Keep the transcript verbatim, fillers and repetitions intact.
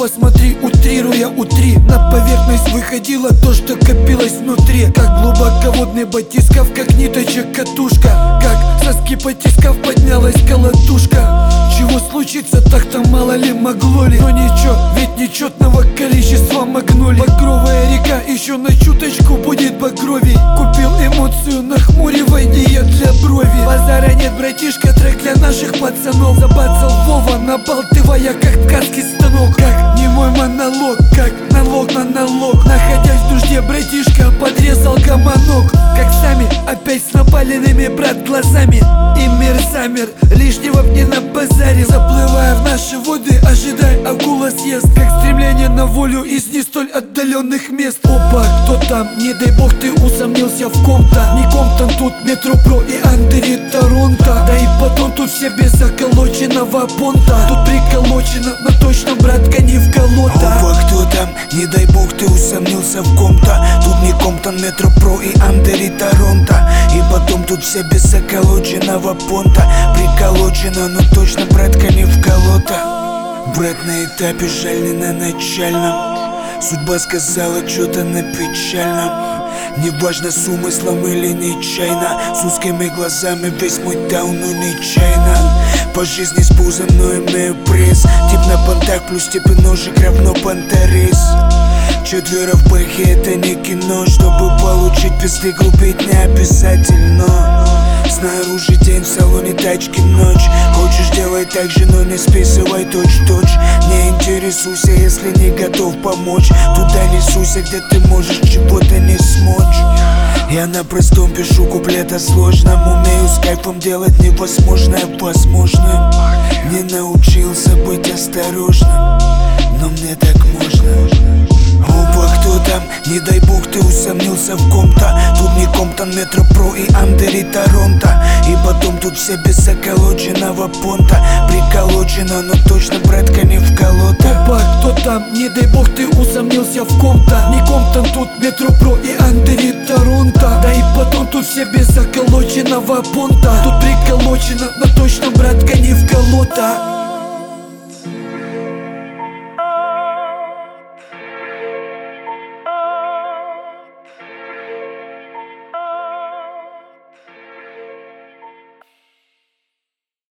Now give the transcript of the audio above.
посмотри, утрируя утри. На поверхность выходило то, что копилось внутри. Как глубоководный батисков, как ниточек катушка. Как соски потискав поднялась колотушка. Чего случится, так-то мало ли могло ли. Но ничего, ведь нечетного количества магнолий. Багровая река еще на чуточку будет багровей. Купил эмоцию на хмуре, войди я для брови. Базара нет, братишка, трек для наших пацанов. Забацал Вова, набалтывая как ткацкий станок. Как не мой монолог, как налог на налог. Находясь в нужде, братишка, подрезал гомонок. Как сами, опять с напаленными, брат, глазами. И мир замер, лишнего мне на базаре. Заплывая в наши воды, ожидай, акула съест. Как стремление на волю из не столь отдаленных мест. Опа, кто там? Не дай бог ты усомнился в ком-то. Не Комптон, тут Метропро и Андери Торонто. Да и потом тут все без заколоченного понта. Тут приколочено, но точно, братка, не в колота. Опа, кто там? Не дай бог ты усомнился в ком-то. Тут не Комптон, Метропро и Андери Торонто. И потом тут все без заколоченного понта. Приколочено, но точно, братка, не в колота. Брат на этапе, жаль не на начальном. Судьба сказала что-то на печальном. Неважно с умыслом или нечаянно. С узкими глазами весь мой даун, но нечаянно. По жизни с пузом, но имею пресс. Тип на понтах плюс типы ножик равно понторез. Четверо в бэхе это не кино. Чтобы получить пизды, глупить не обязательно. Снаружи день, в салоне тачки ночь. Хочешь, делай так же, но не списывай точь-точь. Не интересуйся, если не готов помочь. Туда не суйся, где ты можешь чего-то не смочь. Я на простом пишу куплет о сложном. Умею с кайфом делать невозможное возможным. Не научился быть осторожным, но мне так можно. Опа, кто там? Не дай бог ты усомнился в ком-то. Тут не Комптон, Метропро и Андери Торонто. И потом тут все без заколоченного понта. Приколочено, но точно, братка, не в колота. Опа, кто там? Не дай бог ты усомнился в ком-то. Не Комптон, тут Метропро и Андери Торонто. Да и потом тут все без заколоченного понта. Тут приколочено, но точно, братка, не в колота.